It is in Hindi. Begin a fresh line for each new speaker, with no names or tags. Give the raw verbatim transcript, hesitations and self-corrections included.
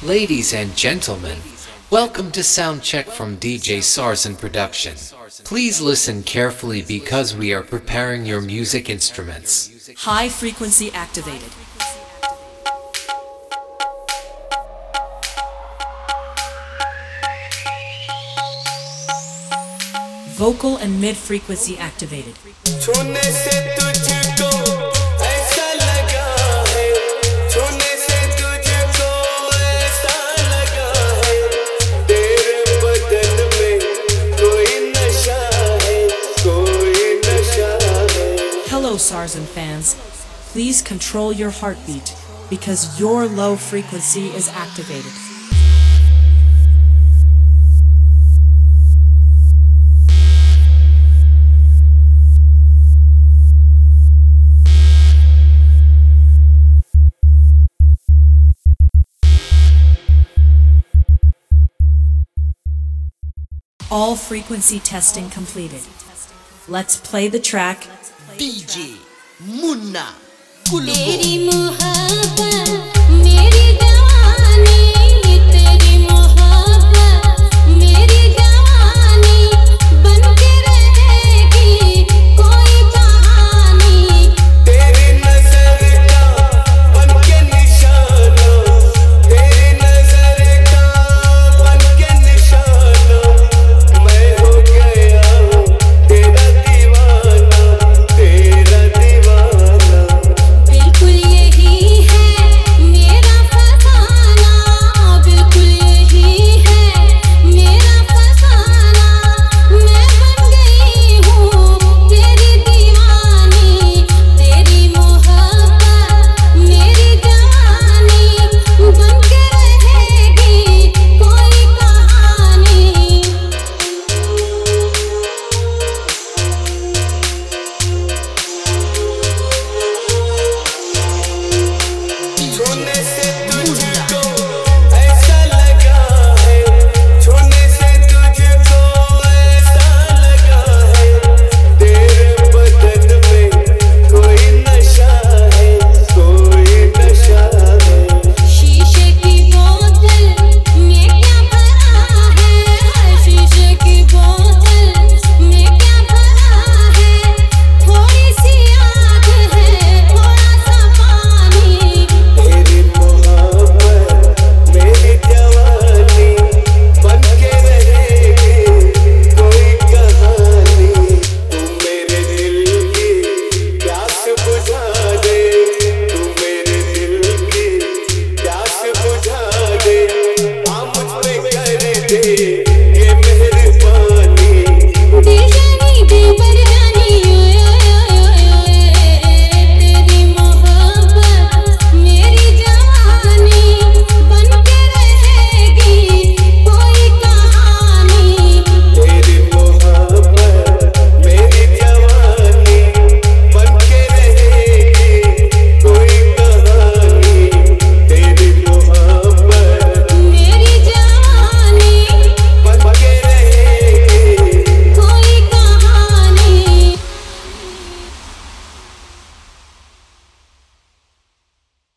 Ladies and gentlemen, welcome to Soundcheck from D J Sarson Production. Please listen carefully because we are preparing your music instruments.
High frequency activated. Vocal and mid frequency activated. Hello Sarson fans, please control your heartbeat because your low frequency is activated. All frequency testing completed. Let's play the track
D J Munna
तेरी मोहब्बत मेरी जवानी तेरी मोहब्बत मेरी जवानी बनके रहेगी कोई कहानी
तेरी नजर का बनके निशाना तेरी नजर का बनके निशाना मैं हो गया हूँ तेरा दीवाना तेरा दीवाना
बिल्कुल यही है मेरा फसाना बिल्कुल यही है मेरा फसाना मैं बन गई हूँ तेरी दीवानी तेरी मोहब्बत मेरी जवानी बनके रहेगी कोई कहानी
छूने से तुझको ऐसा लगा है छूने से तुझको ऐसा लगा है तेरे बदन में कोई नशा है कोई नशा है
शीशे की बोतल में क्या भरा है शीशे की बोतल में क्या भरा है थोड़ी सी आग है थोड़ा सा पानी
तेरी मोहब्बत मेरी जवानी बनके रहेगी कोई कहानी तू मेरे दिल की प्यास बुझा दे तू मेरे दिल की प्यास बुझा दे आ मुझ पे कर दे